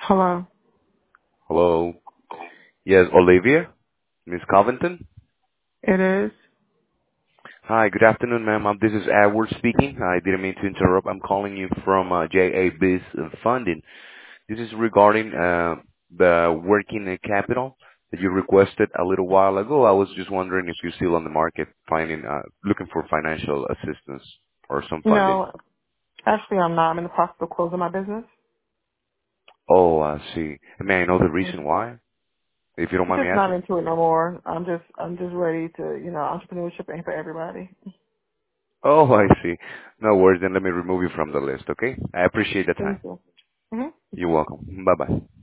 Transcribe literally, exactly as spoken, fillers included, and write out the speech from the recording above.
Hello. Hello. Yes, Olivia, Miss Covington. It is. Hi, good afternoon, ma'am. Um, This is Edward speaking. I didn't mean to interrupt. I'm calling you from uh, J A Biz Funding. This is regarding uh, the working capital that you requested a little while ago. I was just wondering if you're still on the market, finding, uh, looking for financial assistance or some funding. No, actually, I'm not. I'm in the process of closing my business. Oh, I see. May I know the I'm reason why, if you don't mind me just not asking? into it no more. I'm just, I'm just ready to, you know, entrepreneurship ain't for everybody. Oh, I see. No worries. Then let me remove you from the list, okay? I appreciate the Thank time. you. hmm You're welcome. Bye-bye.